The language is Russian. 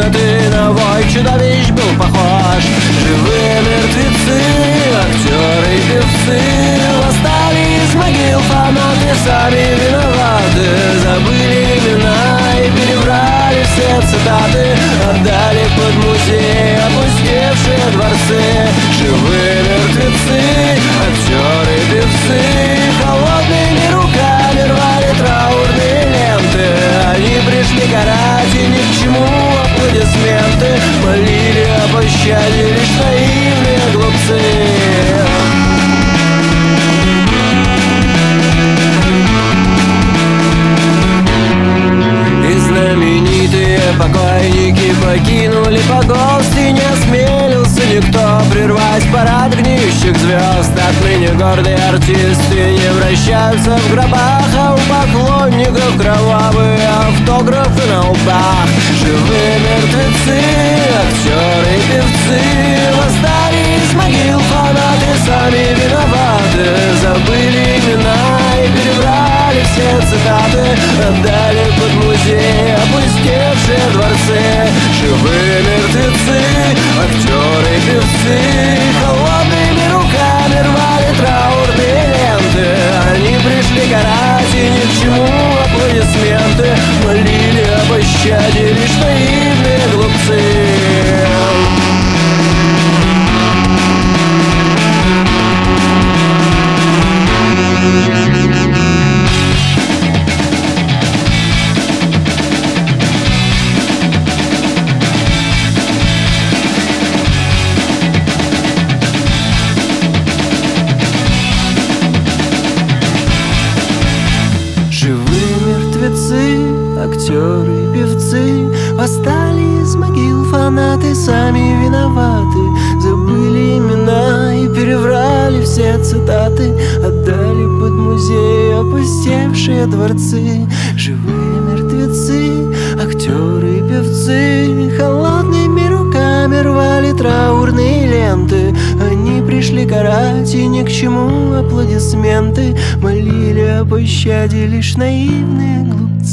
комнаты на вой чудовищ был похож. Живые мертвецы, актеры и певцы восстали из могил, фанаты сами виноваты. Забыли имена и перебрали все цитаты, отдали под музей опустевшие дворцы. Живые мертвецы, актеры и певцы холодными руками рвали траурные ленты. Они пришли карать, и ни к чему аплодисменты. Молили о пощаде лишь наивные глупцы. Знаменитые покойники покинули погост, и не осмелился никто прервать парад гниющих звезд. Отныне гордые артисты не вращаются в гробах, а у поклонников кровавые автографы на лбах. Живые мертвецы, актеры и певцы восстали из могил, фанаты сами виноваты. Забыли имена и перебрали все цитаты, отдали под музей опустевшие дворцы. Живые мертвецы, актеры и певцы холодными руками рвали траурные ленты. Они пришли карать, и ни к чему аплодисменты. Молили о пощаде лишь наивные глупцы. Актеры и певцы восстали из могил, фанаты сами виноваты. Забыли имена и переврали все цитаты, отдали под музей опустевшие дворцы. Живые мертвецы, актеры и певцы холодными руками рвали траурные ленты. Они пришли карать, и ни к чему аплодисменты. Молили о пощаде лишь наивные глупцы.